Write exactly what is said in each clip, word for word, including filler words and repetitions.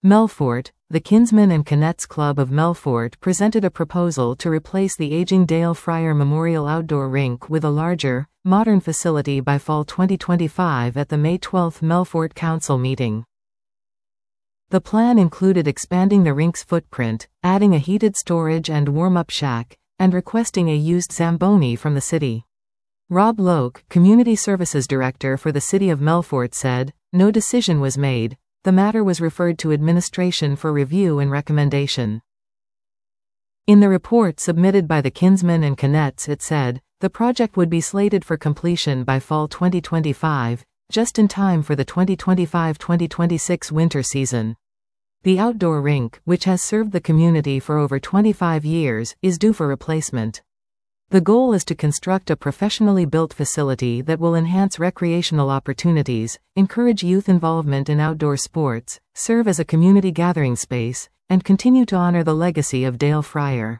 Melfort, the Kinsmen and Canettes Club of Melfort presented a proposal to replace the aging Dale Fryer Memorial Outdoor Rink with a larger, modern facility by fall twenty twenty-five at the May twelfth Melfort Council meeting. The plan included expanding the rink's footprint, adding a heated storage and warm-up shack, and requesting a used Zamboni from the city. Rob Loke, Community Services Director for the City of Melfort, said, "No decision was made. The matter was referred to administration for review and recommendation." In the report submitted by the Kinsmen and Canettes, it said, the project would be slated for completion by fall twenty twenty-five, just in time for the twenty twenty-five twenty twenty-six winter season. The outdoor rink, which has served the community for over twenty-five years, is due for replacement. The goal is to construct a professionally built facility that will enhance recreational opportunities, encourage youth involvement in outdoor sports, serve as a community gathering space, and continue to honor the legacy of Dale Fryer.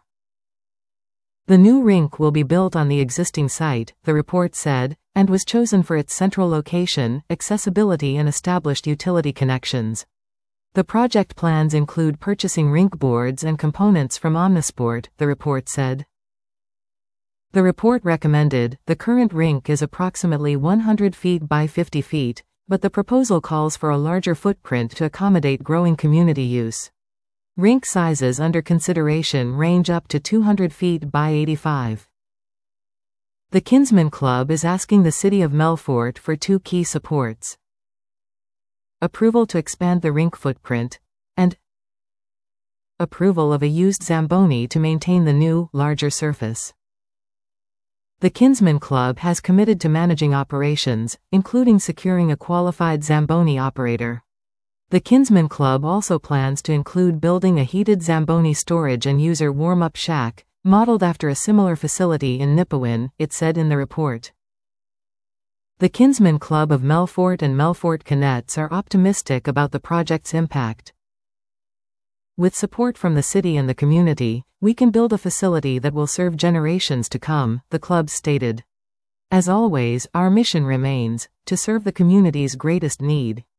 The new rink will be built on the existing site, the report said, and was chosen for its central location, accessibility, and established utility connections. The project plans include purchasing rink boards and components from Omnisport, the report said. The report recommended, the current rink is approximately one hundred feet by fifty feet, but the proposal calls for a larger footprint to accommodate growing community use. Rink sizes under consideration range up to two hundred feet by eighty-five. The Kinsmen Club is asking the City of Melfort for two key supports: approval to expand the rink footprint, and approval of a used Zamboni to maintain the new, larger surface. The Kinsmen Club has committed to managing operations, including securing a qualified Zamboni operator. The Kinsmen Club also plans to include building a heated Zamboni storage and user warm-up shack, modeled after a similar facility in Nipawin, it said in the report. The Kinsmen Club of Melfort and Melfort Canettes are optimistic about the project's impact. With support from the city and the community, we can build a facility that will serve generations to come, the club stated. As always, our mission remains to serve the community's greatest need.